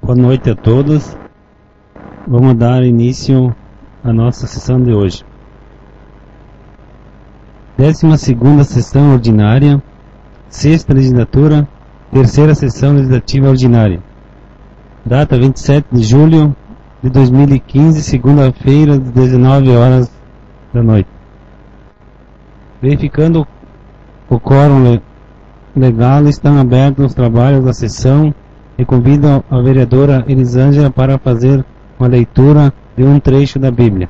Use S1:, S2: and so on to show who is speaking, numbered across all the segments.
S1: Boa noite a todos. Vamos dar início à nossa sessão de hoje. 12ª sessão ordinária, 6ª legislatura, 3ª sessão legislativa ordinária. Data 27 de julho de 2015, segunda-feira, às 19 horas da noite. Verificando o quórum legal, estão abertos os trabalhos da sessão e convido a vereadora Elisângela para fazer uma leitura de um trecho da Bíblia.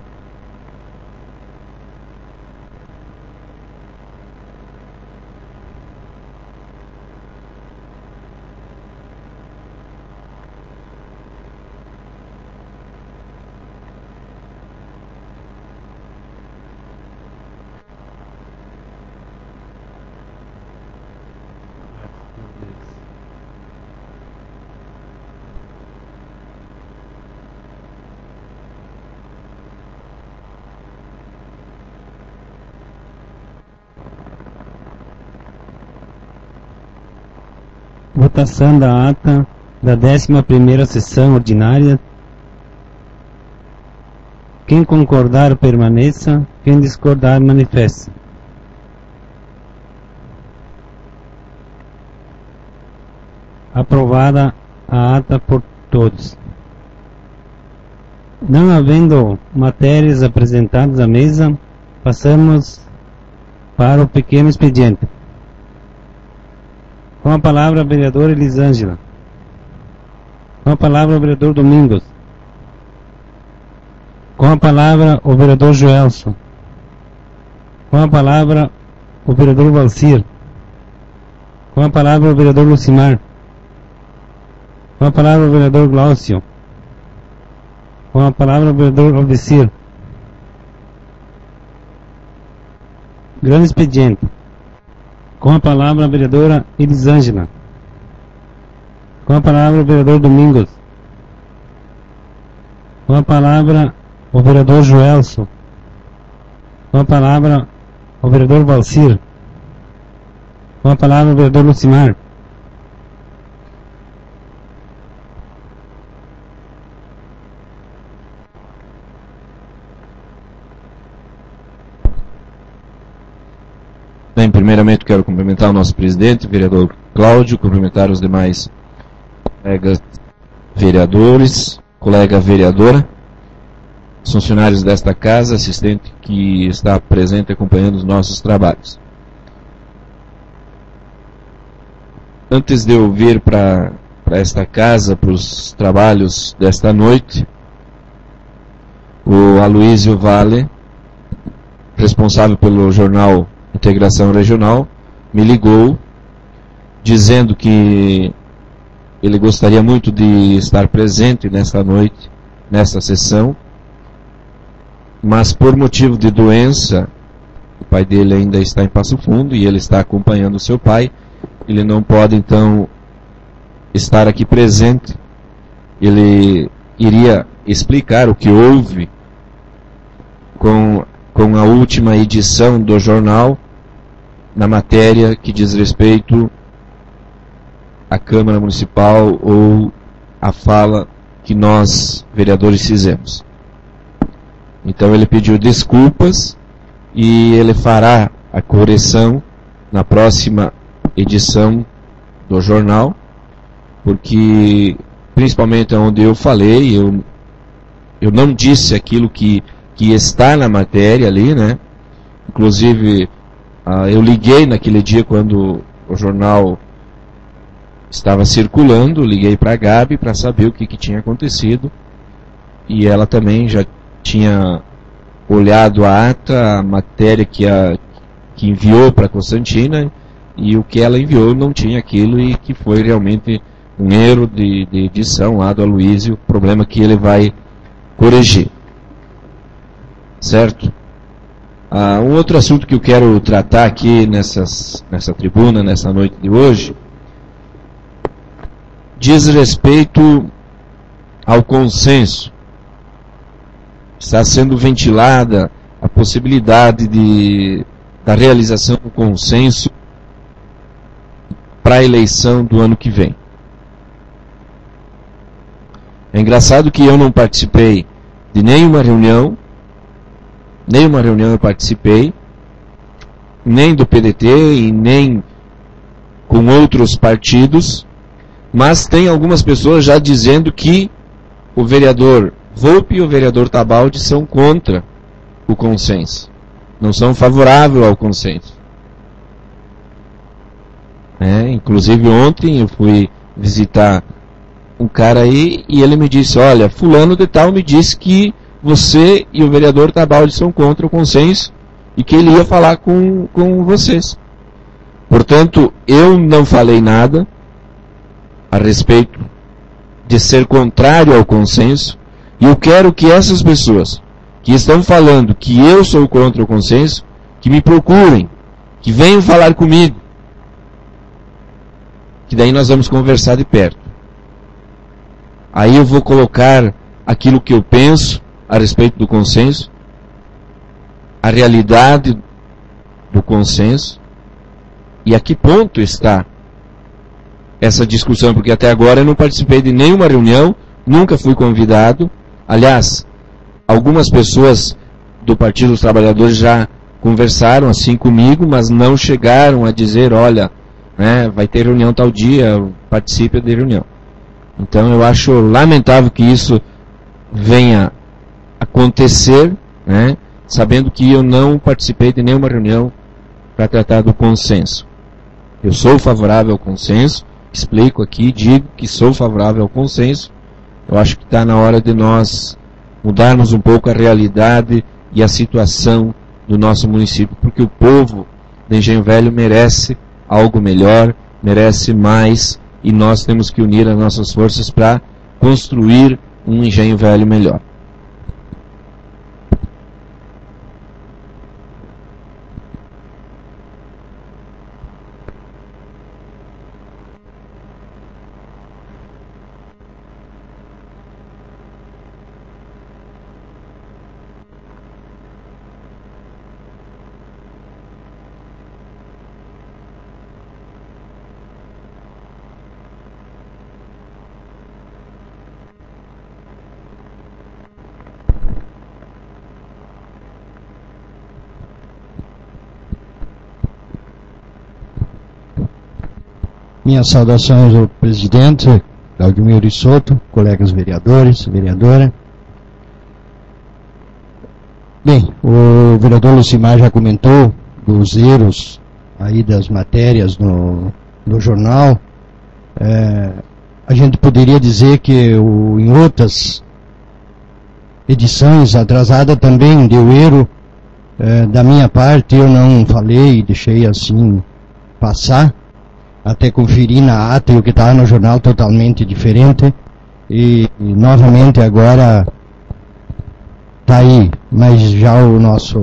S1: Votação da ata da 11ª sessão ordinária. Quem concordar permaneça, quem discordar manifeste. Aprovada a ata por todos. Não havendo matérias apresentadas à mesa, passamos para o pequeno expediente. Com a palavra, a vereadora Elisângela. Com a palavra, o vereador Domingos. Com a palavra, o vereador Joelson. Com a palavra, o vereador Valcir. Com a palavra, o vereador Lucimar. Com a palavra, o vereador Glaucio. Com a palavra, o vereador Aldecir. Grande expediente. Com a palavra, a vereadora Elisângela. Com a palavra, o vereador Domingos. Com a palavra, o vereador Joelson. Com a palavra, o vereador Valcir. Com a palavra, o vereador Lucimar.
S2: Bem, primeiramente quero cumprimentar o nosso presidente, o vereador Cláudio, cumprimentar os demais colegas vereadores, colega vereadora, os funcionários desta casa, assistente que está presente acompanhando os nossos trabalhos. Antes de eu vir para esta casa, para os trabalhos desta noite, o Aloísio Vale, responsável pelo jornal Integração Regional, me ligou dizendo que ele gostaria muito de estar presente nesta noite, nesta sessão, mas por motivo de doença, o pai dele ainda está em Passo Fundo e ele está acompanhando o seu pai, ele não pode então estar aqui presente. Ele iria explicar o que houve com a última edição do jornal, na matéria que diz respeito à Câmara Municipal ou à fala que nós, vereadores, fizemos. Então ele pediu desculpas e ele fará a correção na próxima edição do jornal, porque, principalmente onde eu falei, eu não disse aquilo que está na matéria ali, né? Inclusive, eu liguei naquele dia quando o jornal estava circulando, liguei para a Gabi para saber o que tinha acontecido, e ela também já tinha olhado a ata, a matéria que enviou para a Constantina, e o que ela enviou não tinha aquilo, e que foi realmente um erro de edição lá do Aloísio, problema que ele vai corrigir. Certo? Um outro assunto que eu quero tratar aqui nessa tribuna, nessa noite de hoje, diz respeito ao consenso. Está sendo ventilada a possibilidade da realização do consenso para a eleição do ano que vem. É engraçado que eu não participei de nenhuma reunião eu participei, nem do PDT e nem com outros partidos, mas tem algumas pessoas já dizendo que o vereador Volpi e o vereador Tabaldi são contra o consenso, não são favoráveis ao consenso. Inclusive ontem eu fui visitar um cara aí e ele me disse, olha, fulano de tal me disse que você e o vereador Tabaldi são contra o consenso e que ele ia falar com vocês. Portanto, eu não falei nada a respeito de ser contrário ao consenso, e eu quero que essas pessoas que estão falando que eu sou contra o consenso, que me procurem, que venham falar comigo, que daí nós vamos conversar de perto. Aí eu vou colocar aquilo que eu penso a respeito do consenso, a realidade do consenso, e a que ponto está essa discussão, porque até agora eu não participei de nenhuma reunião, nunca fui convidado. Aliás, algumas pessoas do Partido dos Trabalhadores já conversaram assim comigo, mas não chegaram a dizer, olha, vai ter reunião tal dia, participe da reunião. Então eu acho lamentável que isso venha acontecer, sabendo que eu não participei de nenhuma reunião para tratar do consenso. Eu sou favorável ao consenso, explico aqui, digo que sou favorável ao consenso. Eu acho que está na hora de nós mudarmos um pouco a realidade e a situação do nosso município, porque o povo de Engenho Velho merece algo melhor, merece mais, e nós temos que unir as nossas forças para construir um Engenho Velho melhor.
S3: Minhas saudações ao presidente, Claudimir Soto, colegas vereadores, vereadora. Bem, o vereador Lucimar já comentou dos erros aí das matérias no jornal. A gente poderia dizer que em outras edições atrasadas também deu erro. Da minha parte eu não falei, deixei assim passar. Até conferir na ata e o que estava no jornal totalmente diferente. E novamente agora está aí. Mas já o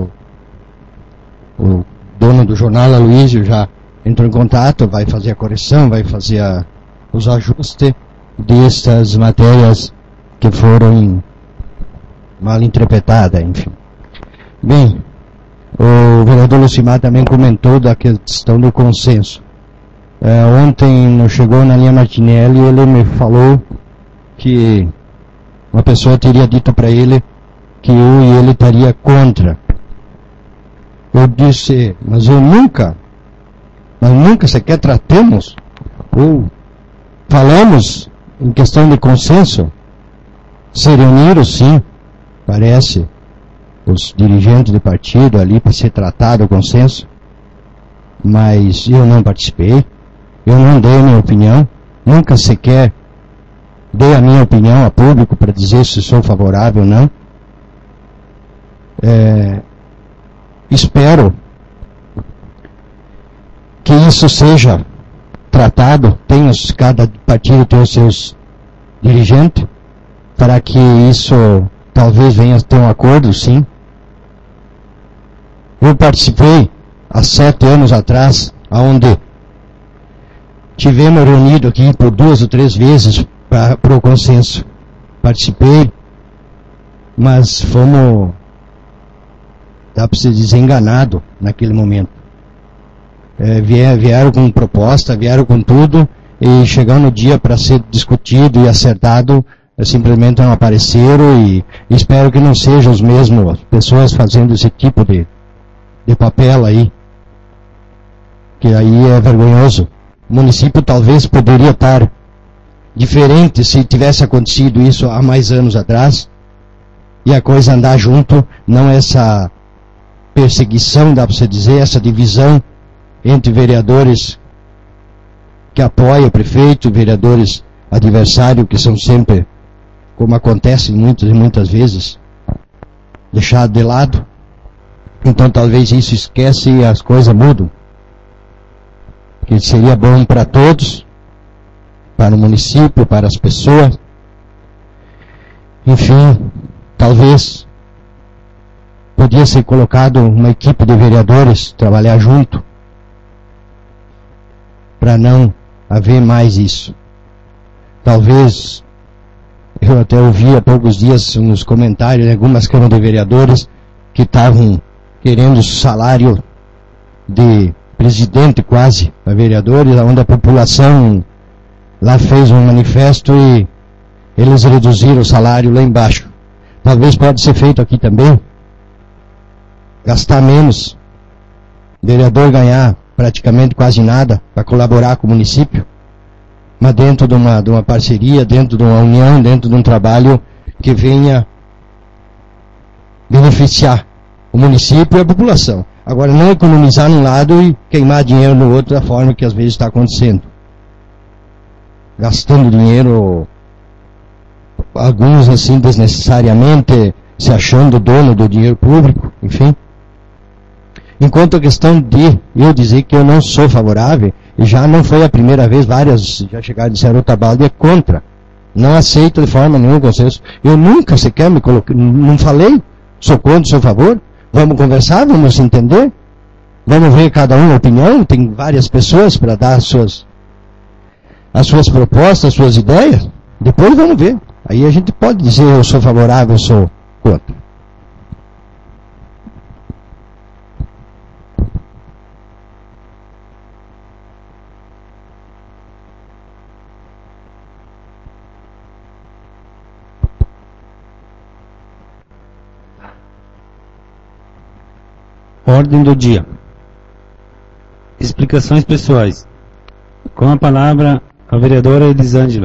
S3: dono do jornal, Aloysio, já entrou em contato, vai fazer a correção, vai fazer os ajustes destas matérias que foram mal interpretadas, enfim. Bem, o vereador Lucimar também comentou da questão do consenso. Ontem chegou na linha Martinelli e ele me falou que uma pessoa teria dito para ele que eu e ele estaria contra. Eu disse, mas nós nunca sequer tratamos ou falamos em questão de consenso. Se reuniram, sim, parece, os dirigentes do partido ali para ser tratado o consenso, mas eu não participei. Eu não dei a minha opinião, nunca sequer dei a minha opinião a público para dizer se sou favorável ou não. Espero que isso seja tratado, cada partido tem os seus dirigentes, para que isso talvez venha a ter um acordo, sim. Eu participei há 7 anos atrás, onde tivemos reunido aqui por 2 ou 3 vezes para o consenso. Participei, mas fomos, dá para se dizer, enganado naquele momento. Vieram com proposta, vieram com tudo, e chegando no dia para ser discutido e acertado, simplesmente não apareceram e espero que não sejam as mesmas pessoas fazendo esse tipo de papel aí, que aí é vergonhoso. O município talvez poderia estar diferente se tivesse acontecido isso há mais anos atrás e a coisa andar junto, não essa perseguição, dá para você dizer, essa divisão entre vereadores que apoiam o prefeito e vereadores adversários, que são sempre, como acontece muitas e muitas vezes, deixados de lado. Então talvez isso esquece e as coisas mudam. Que seria bom para todos, para o município, para as pessoas. Enfim, talvez podia ser colocado uma equipe de vereadores trabalhar junto para não haver mais isso. Talvez, eu até ouvi há poucos dias nos comentários de algumas câmaras de vereadores que estavam querendo salário de presidente quase para vereadores, onde a população lá fez um manifesto e eles reduziram o salário lá embaixo. Talvez pode ser feito aqui também, gastar menos, vereador ganhar praticamente quase nada para colaborar com o município, mas dentro de uma parceria, dentro de uma união, dentro de um trabalho que venha beneficiar o município e a população. Agora, não economizar num lado e queimar dinheiro no outro, da forma que às vezes está acontecendo. Gastando dinheiro, alguns assim desnecessariamente, se achando dono do dinheiro público, enfim. Enquanto a questão de eu dizer que eu não sou favorável, e já não foi a primeira vez, várias já chegaram e disseram, o Tabaldi é contra. Não aceito de forma nenhuma o consenso. Eu nunca sequer me coloquei, não falei, sou contra, sou a favor. Vamos conversar, vamos se entender. Vamos ver cada um a opinião, tem várias pessoas para dar as suas propostas, as suas ideias. Depois vamos ver. Aí a gente pode dizer eu sou favorável, eu sou contra.
S1: Ordem do dia. Explicações pessoais. Com a palavra, a vereadora Elisângela.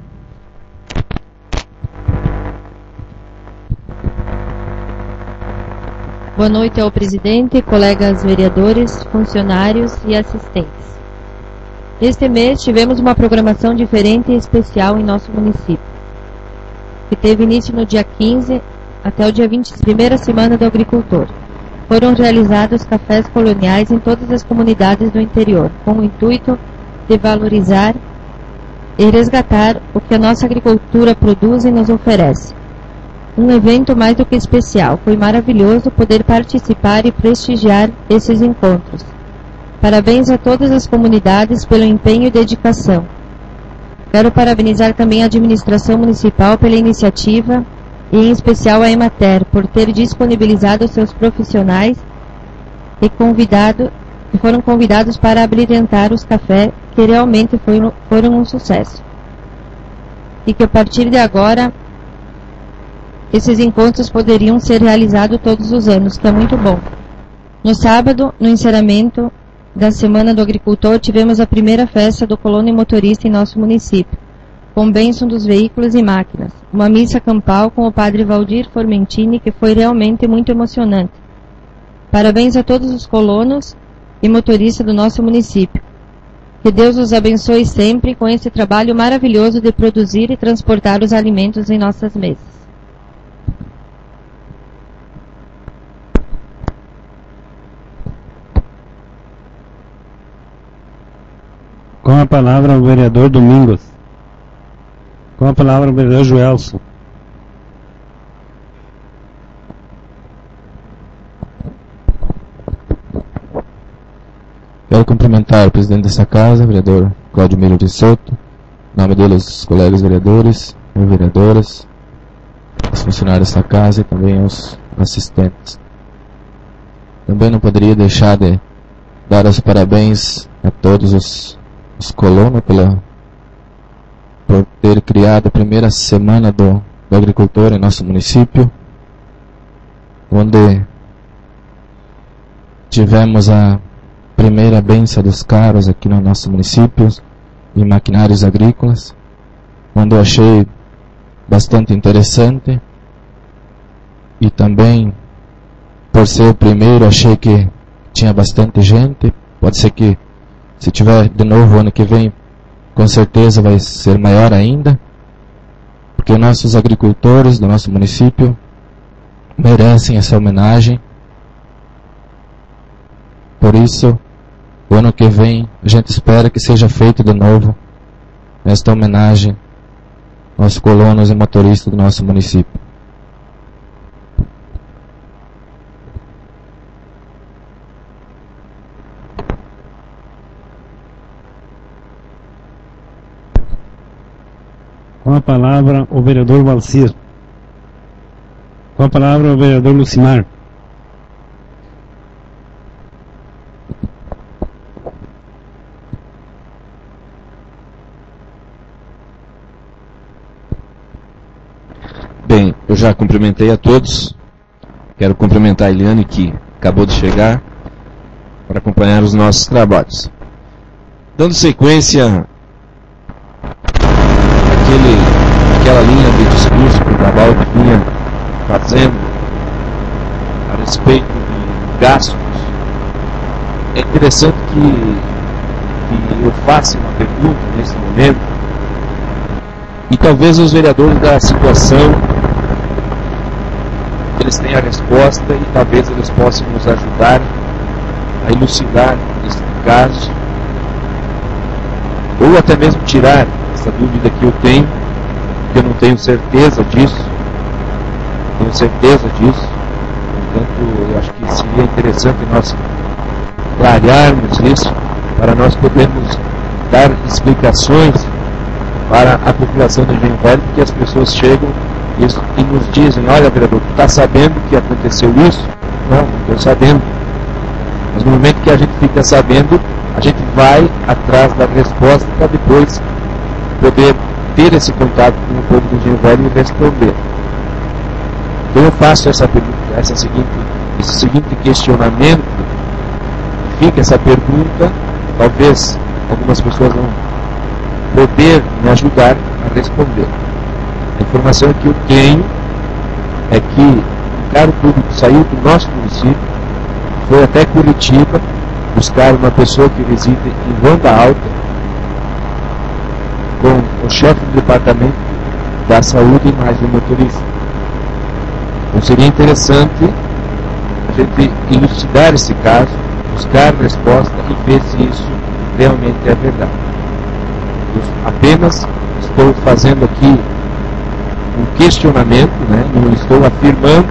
S4: Boa noite ao presidente, colegas vereadores, funcionários e assistentes. Este mês tivemos uma programação diferente e especial em nosso município, que teve início no dia 15 até o dia 20, primeira semana do agricultor. Foram realizados cafés coloniais em todas as comunidades do interior, com o intuito de valorizar e resgatar o que a nossa agricultura produz e nos oferece. Um evento mais do que especial. Foi maravilhoso poder participar e prestigiar esses encontros. Parabéns a todas as comunidades pelo empenho e dedicação. Quero parabenizar também a administração municipal pela iniciativa e em especial a Emater por ter disponibilizado seus profissionais e foram convidados para abrilhantar os cafés que realmente foram um sucesso. E que a partir de agora esses encontros poderiam ser realizados todos os anos, que é muito bom. No sábado, no encerramento da Semana do Agricultor, tivemos a primeira festa do colono motorista em nosso município, com bênção dos veículos e máquinas. Uma missa campal com o padre Valdir Formentini, que foi realmente muito emocionante. Parabéns a todos os colonos e motoristas do nosso município. Que Deus os abençoe sempre com esse trabalho maravilhoso de produzir e transportar os alimentos em nossas mesas.
S1: Com a palavra o vereador Domingos. Com a palavra o vereador Joelson.
S2: Quero cumprimentar o presidente dessa casa, o vereador Cláudio Melo de Souto, em nome deles, os colegas vereadores e vereadoras, os funcionários dessa casa e também os assistentes. Também não poderia deixar de dar os parabéns a todos os colonos pela por ter criado a primeira semana do agricultor em nosso município, onde tivemos a primeira bênção dos carros aqui no nosso município e maquinários agrícolas, onde eu achei bastante interessante, e também por ser o primeiro achei que tinha bastante gente. Pode ser que se tiver de novo ano que vem, com certeza vai ser maior ainda, porque nossos agricultores do nosso município merecem essa homenagem. Por isso, o ano que vem a gente espera que seja feito de novo esta homenagem aos colonos e motoristas do nosso município.
S1: Com a palavra, o vereador Valcir. Com a palavra, o vereador Lucimar.
S2: Bem, eu já cumprimentei a todos. Quero cumprimentar a Eliane, que acabou de chegar, para acompanhar os nossos trabalhos. Dando sequência aquela linha de discurso que o Tabaldi vinha fazendo a respeito de gastos, é interessante que eu faça uma pergunta nesse momento, e talvez os vereadores da situação eles tenham a resposta, e talvez eles possam nos ajudar a elucidar este caso, ou até mesmo tirar essa dúvida que eu tenho, porque eu não tenho certeza disso. Portanto, eu acho que seria interessante nós clarearmos isso, para nós podermos dar explicações para a população do Engenho Velho, porque as pessoas chegam e nos dizem: olha, vereador, tu está sabendo que aconteceu isso? Não estou sabendo. Mas no momento que a gente fica sabendo, a gente vai atrás da resposta para depois poder ter esse contato com o povo do Engenho Velho e responder. Então eu faço essa pergunta, esse seguinte questionamento, fica essa pergunta, talvez algumas pessoas vão poder me ajudar a responder. A informação que eu tenho é que um cargo público saiu do nosso município, foi até Curitiba buscar uma pessoa que reside em Ronda Alta, com o chefe do departamento da saúde e mais um motorista. Então seria interessante a gente elucidar esse caso, buscar resposta e ver se isso realmente é verdade. Eu apenas estou fazendo aqui um questionamento, né? Não estou afirmando,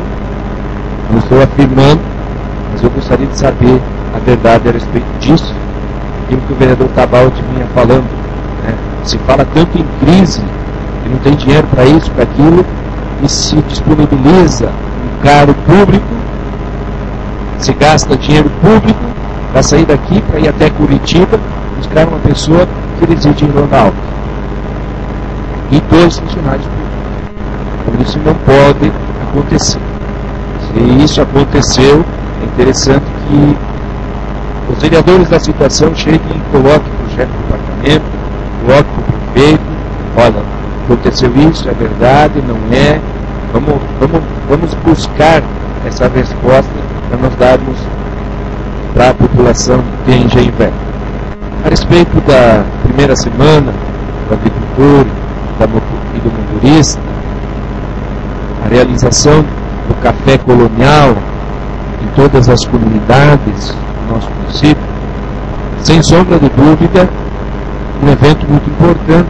S2: mas eu gostaria de saber a verdade a respeito disso, aquilo que o vereador Tabaldi vinha falando, né? Se fala tanto em crise, que não tem dinheiro para isso, para aquilo, e se disponibiliza um carro público, se gasta dinheiro público para sair daqui, para ir até Curitiba, buscar uma pessoa que reside em Ronaldo. E 2 funcionários públicos. Por isso não pode acontecer. Se isso aconteceu, é interessante que os vereadores da situação cheguem e coloquem para o chefe do departamento, coloquem para o prefeito: olha, aconteceu isso, é verdade, não é, vamos buscar essa resposta para nós darmos para a população de Engenho Velho. A respeito da primeira semana do agricultor e do motorista, a realização do café colonial em todas as comunidades do nosso município, sem sombra de dúvida, um evento muito importante.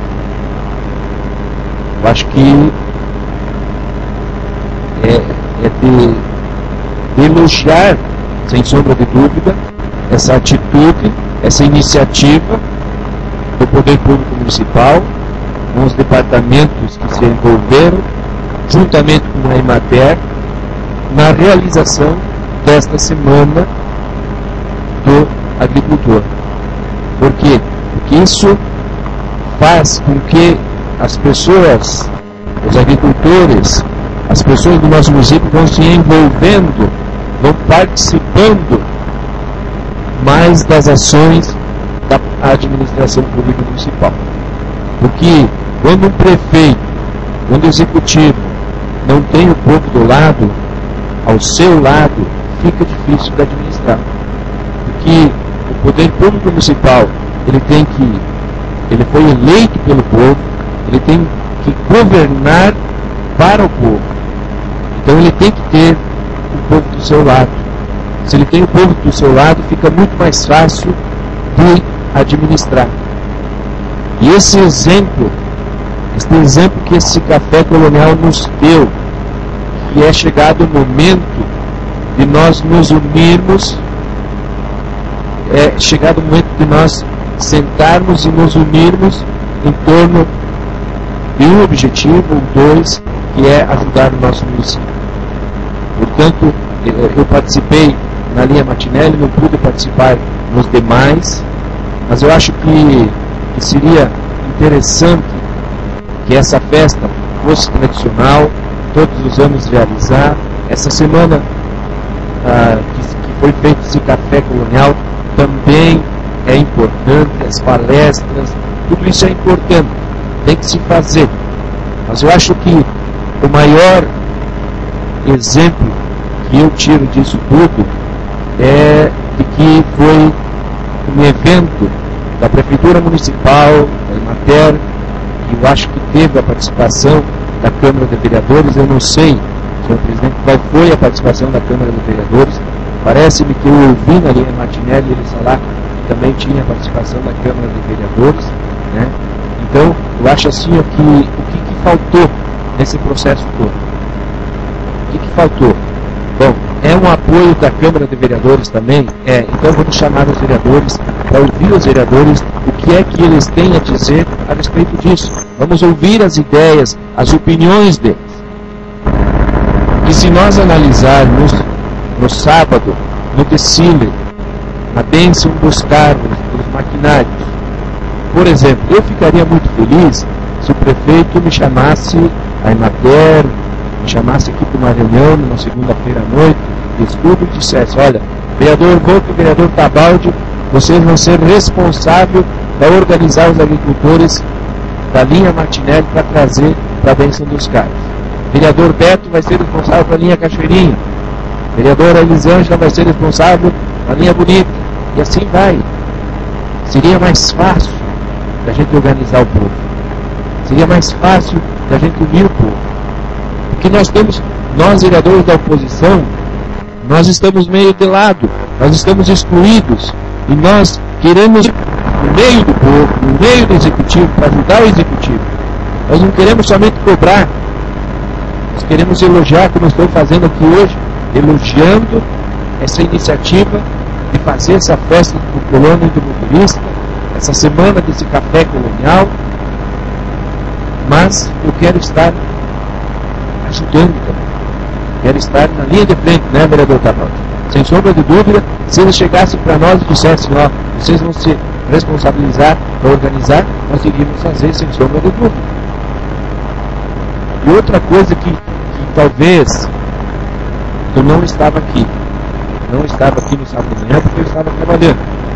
S2: Eu acho que é de elogiar, sem sombra de dúvida, essa atitude, essa iniciativa do Poder Público Municipal, com os departamentos que se envolveram, juntamente com a Emater, na realização desta semana do agricultor. Por quê? Porque isso faz com que as pessoas, os agricultores, as pessoas do nosso município vão se envolvendo, vão participando mais das ações da administração pública municipal. Porque quando um prefeito, quando o executivo não tem o povo do lado, ao seu lado, fica difícil de administrar. Porque o poder público municipal, ele foi eleito pelo povo, ele tem que governar para o povo. Então ele tem que ter o povo do seu lado. Se ele tem o povo do seu lado, fica muito mais fácil de administrar. E esse exemplo que esse café colonial nos deu, que é chegado o momento de nós nos unirmos, é chegado o momento de nós sentarmos e nos unirmos em torno de um objetivo, ou dois, que é ajudar o nosso município. Portanto, eu participei na linha Martinelli, não pude participar nos demais, mas eu acho que seria interessante que essa festa fosse tradicional, todos os anos realizar. Essa semana que foi feito esse café colonial também é importante, as palestras, tudo isso é importante, tem que se fazer. Mas eu acho que o maior exemplo que eu tiro disso tudo é de que foi um evento da Prefeitura Municipal, da Emater, que eu acho que teve a participação da Câmara de Vereadores. Eu não sei, senhor presidente, qual foi a participação da Câmara de Vereadores. Parece-me que eu ouvi na linha Martinelli ele falar que também tinha a participação da Câmara de Vereadores, né? Então, eu acho assim o que faltou nesse processo todo. O que faltou? Bom, é um apoio da Câmara de Vereadores também? Então vamos chamar os vereadores para ouvir os vereadores o que é que eles têm a dizer a respeito disso. Vamos ouvir as ideias, as opiniões deles. E se nós analisarmos no sábado, no desfile, a bênção dos carros, dos maquinários, por exemplo, eu ficaria muito feliz se o prefeito me chamasse a Emater, me chamasse aqui para uma reunião numa segunda-feira à noite, de estudo, e dissesse: olha, vereador Volta e vereador Tabaldi, vocês vão ser responsáveis para organizar os agricultores da linha Martinelli para trazer para a bênção dos carros. Vereador Beto vai ser responsável para a linha Cachoeirinha. Vereadora Elisângela vai ser responsável para a linha Bonita. E assim vai. Seria mais fácil da gente organizar o povo. Seria mais fácil da gente unir o povo. Porque nós vereadores da oposição, nós estamos meio de lado, nós estamos excluídos, e nós queremos no meio do povo, no meio do executivo, para ajudar o executivo. Nós não queremos somente cobrar, nós queremos elogiar, como eu estou fazendo aqui hoje, elogiando essa iniciativa de fazer essa festa do colono e do motorista, essa semana desse café colonial, mas eu quero estar ajudando também. Quero estar na linha de frente, né, vereador Tabaldi? Sem sombra de dúvida, se eles chegassem para nós e dissessem: ó, vocês vão se responsabilizar para organizar, nós iríamos fazer, sem sombra de dúvida. E outra coisa que talvez eu não estava aqui no sábado de manhã porque eu estava trabalhando,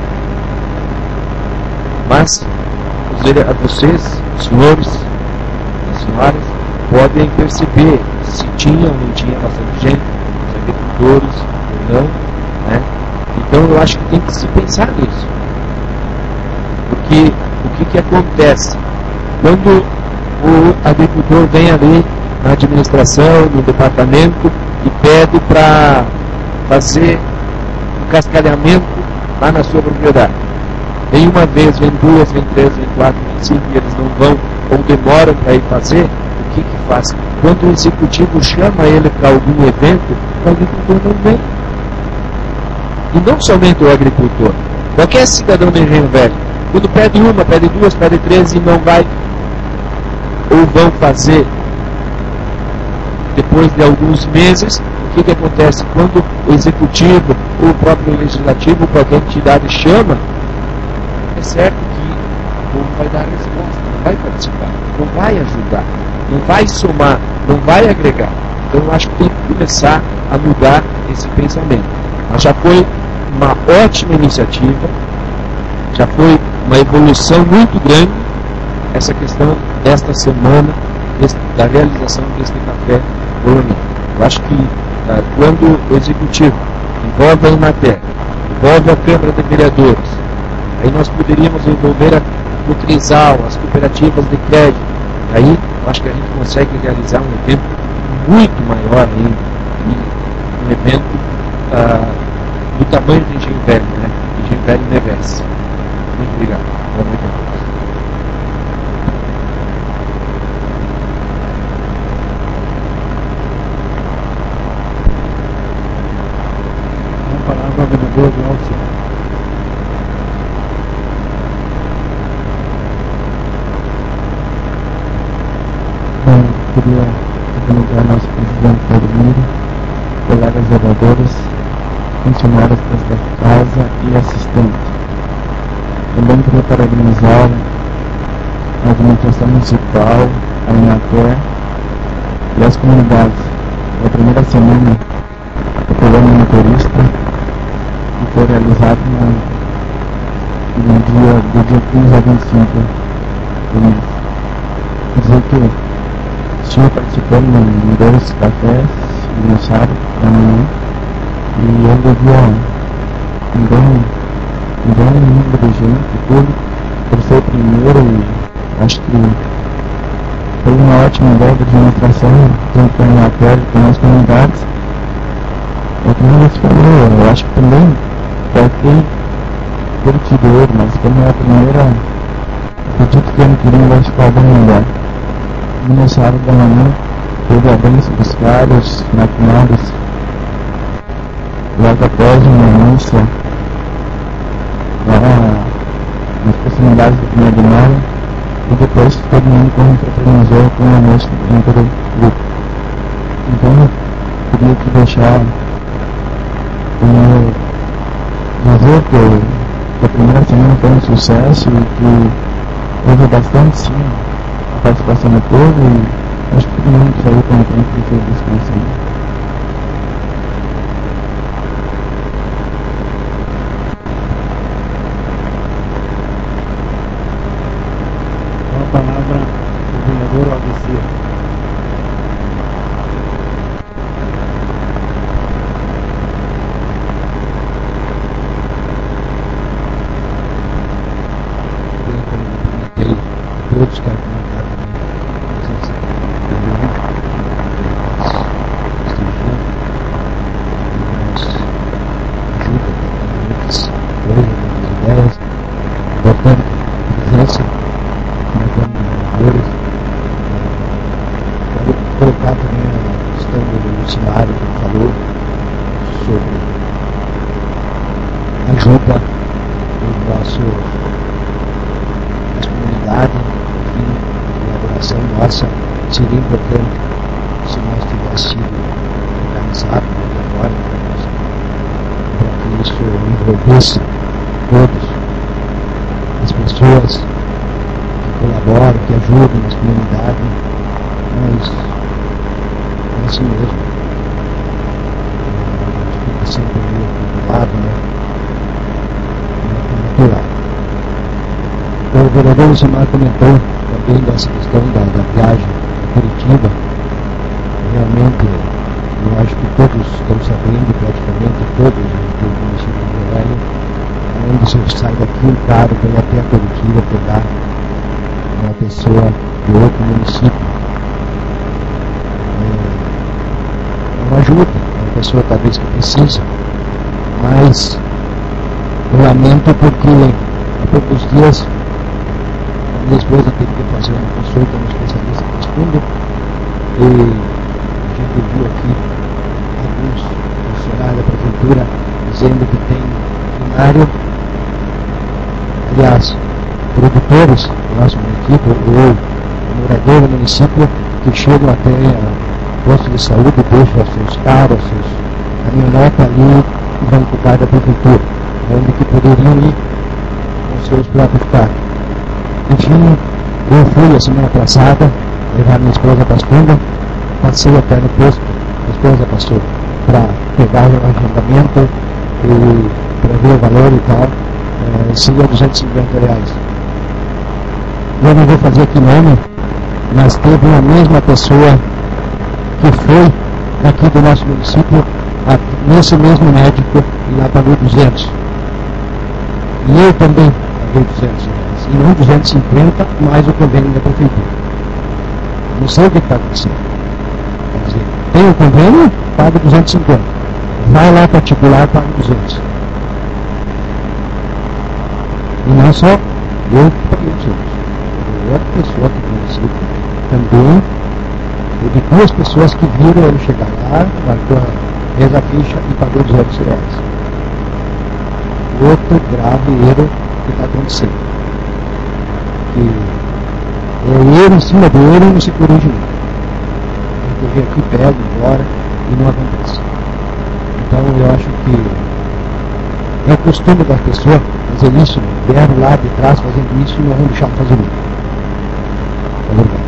S2: mas vocês, os senhores, as senhoras, podem perceber se tinha ou não tinha bastante gente, os agricultores ou não, né? Então eu acho que tem que se pensar nisso. Porque o que acontece? Quando o agricultor vem ali na administração, no departamento, e pede para fazer um cascalhamento lá na sua propriedade. Vem uma vez, vem duas, vem três, vem quatro, vem cinco, e eles não vão ou demoram para ir fazer, o que faz? Quando o executivo chama ele para algum evento, o agricultor não vem. E não somente o agricultor, qualquer cidadão de Engenho Velho, quando pede uma, pede duas, pede três e não vai, ou vão fazer depois de alguns meses, o que acontece? Quando o executivo ou o próprio legislativo, qualquer entidade chama, é certo que povo vai dar a resposta, não vai participar, não vai ajudar, não vai somar, não vai agregar. Então eu acho que tem que começar a mudar esse pensamento. Mas já foi uma ótima iniciativa, já foi uma evolução muito grande essa questão desta semana, da realização deste café colonial. Eu acho que quando o Executivo envolve a Emater, envolve a Câmara de Vereadores, aí nós poderíamos envolver o Trisal, as cooperativas de crédito. Aí eu acho que a gente consegue realizar um evento muito maior ainda, um evento do tamanho de Engenho Velho, né? Engenho Velho merece. Muito obrigado. Boa noite a todos.
S1: A palavra ao vereador Glaucio. Queria cumprimentar nosso presidente Carmiro, colegas vereadores, funcionários desta casa e assistentes. Também queria parabenizar a administração municipal, a Emater e as comunidades. É a primeira semana do programa motorista que foi realizado do dia 15 a 25 do mês. Quer dizer que estive participando em 2 cafés no sábado da manhã e eu via um bom número de gente, tudo, por ser o primeiro, e acho que foi uma ótima ideia de administração junto com a Emater e com as comunidades. Como você falou, eu acho que também qualquer curtidor, mas como é a primeira, acredito que ano que vem vai ficar bem melhor. No sábado da manhã teve a bênção dos caras, maquinários, logo após uma missa lá nas proximidades do 1º de maio, e depois todo mundo confraternizou com o almoço dentro do grupo. Então eu queria aqui deixar dizer que a primeira semana foi um sucesso e que houve bastante sim a participação do povo, e acho que todo mundo saiu contente de ter descansado. A palavra do vereador Aldecir.
S3: Todos que argumentaram a presença muitas ideias, importante presença, quero colocar também a questão do Lucimário que ele falou sobre a ajuda do nosso comunidade, colaboração nossa. Seria importante se nós tivéssemos sido organizados agora, para que isso envolvesse todos, as pessoas que colaboram, que ajudam nas comunidades, mas é assim mesmo. A gente fica sempre meio preocupado, né? É natural. O vereador Lucimário comentou também dessa questão da viagem a Curitiba. Realmente, eu acho que todos estão sabendo, praticamente todos do município de Engenho Velho, além de você sair daqui um carro para ir até a Curitiba pegar uma pessoa de outro município. É uma ajuda, uma pessoa talvez que precisa, mas eu lamento porque há poucos dias minha esposa teve que fazer uma consulta no especialista nesse fundo, e a gente viu aqui alguns funcionários da prefeitura dizendo que tem primário, aliás, produtores do nosso município ou moradores do município que chegam até o posto de saúde, deixam os seus carros, os seus caminhonetes ali e vão cuidar da prefeitura, onde que poderiam ir com seus próprios carros. E eu fui a semana passada levar minha esposa para as Cundas, passei até no posto, a esposa passou para pegar o agendamento e para ver o valor e tal, seria R$250. Eu não vou fazer aqui nome, mas teve uma mesma pessoa que foi daqui do nosso município, nesse mesmo médico, e lá pagou 200. E eu também paguei R$200. E não 250, mais o convênio da prefeitura. Não sei o que está acontecendo. Quer dizer, tem o convênio, paga 250. Vai lá particular, paga 200. E não só eu que paguei 200. Outra pessoa aqui no município também. Teve duas pessoas que viram ele chegar lá, fez a ficha e pagou R$200. Outro grave erro que está acontecendo. Que é erro em cima do erro e não se corrige nada. Eu vim aqui, pego, embora e não acontece. Então eu acho que é o costume das pessoas fazer isso, vieram lá de trás fazendo isso e não vão deixar de fazer isso. Obrigado.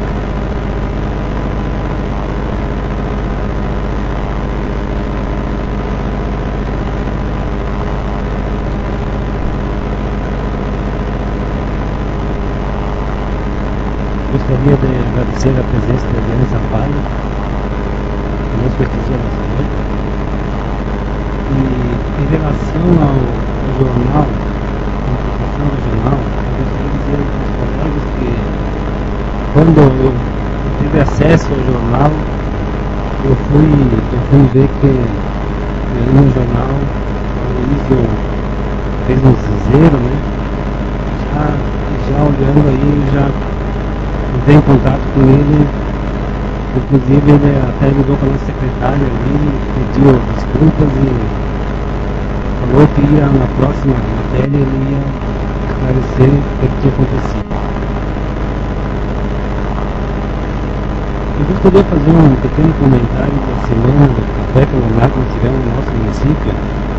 S1: Gostaria de agradecer a presença da Adriana Zapalha, que nos prestigia nessa noite. E em relação ao jornal, a informação regional, eu gostaria de dizer aos colegas que quando eu tive acesso ao jornal, eu fui ver que no jornal o Luísio fez um cinzeiro, né? Já olhando aí, já entrei em contato com ele, inclusive ele até ligou para a nossa secretária ali, pediu desculpas e falou que ia na próxima matéria ele ia esclarecer o que tinha acontecido. Eu gostaria de fazer um pequeno comentário da semana do café colonial que nós tivemos no nosso município.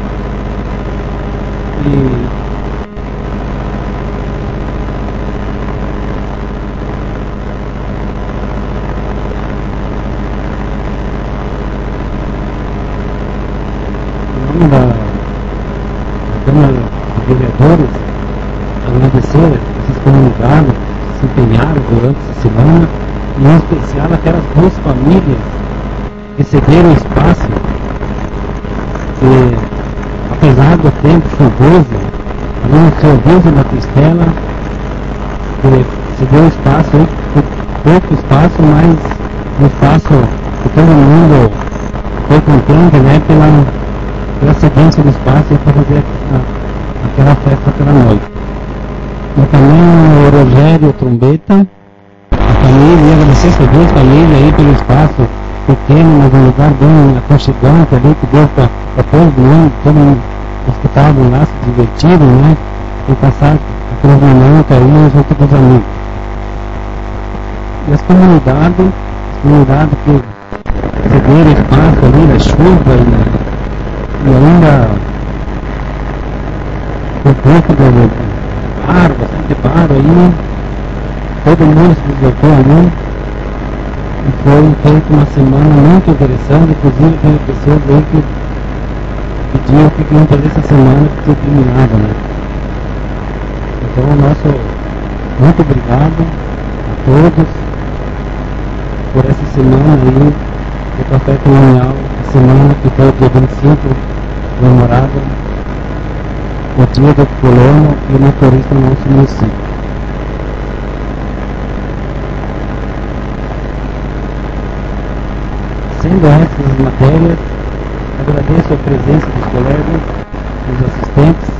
S1: Da Câmara de Vereadores, agradecer esses comunidades que se empenharam durante essa semana, e em especial aquelas duas famílias que cederam espaço, que apesar do tempo chuvoso, ali no serviço da Cristela, que cedeu espaço, pouco espaço, mas um espaço que todo mundo foi contente, né, pela cedência do espaço para fazer aquela festa aquela noite. E também o Rogério Trombeta, a família, agradecer essas duas famílias aí pelo espaço pequeno, mas um lugar bem aconchegante ali, que deu para todo mundo que estavam lá se divertiram, né? E passar aqueles momentos aí junto com os amigos. E as comunidades que cederam espaço ali na chuva e ainda por pouco do bar, bastante bar aí, todo mundo se deslocou ali e foi feita uma semana muito interessante, inclusive tem pessoas aí que pediam que queriam fazer essa semana que terminava, né? Então nosso muito obrigado a todos por essa semana aí do Café Colonial, a semana que foi o dia 25 comemorado o dia do colono e motorista no nosso município. Sendo essas as matérias, agradeço a presença dos colegas, dos assistentes,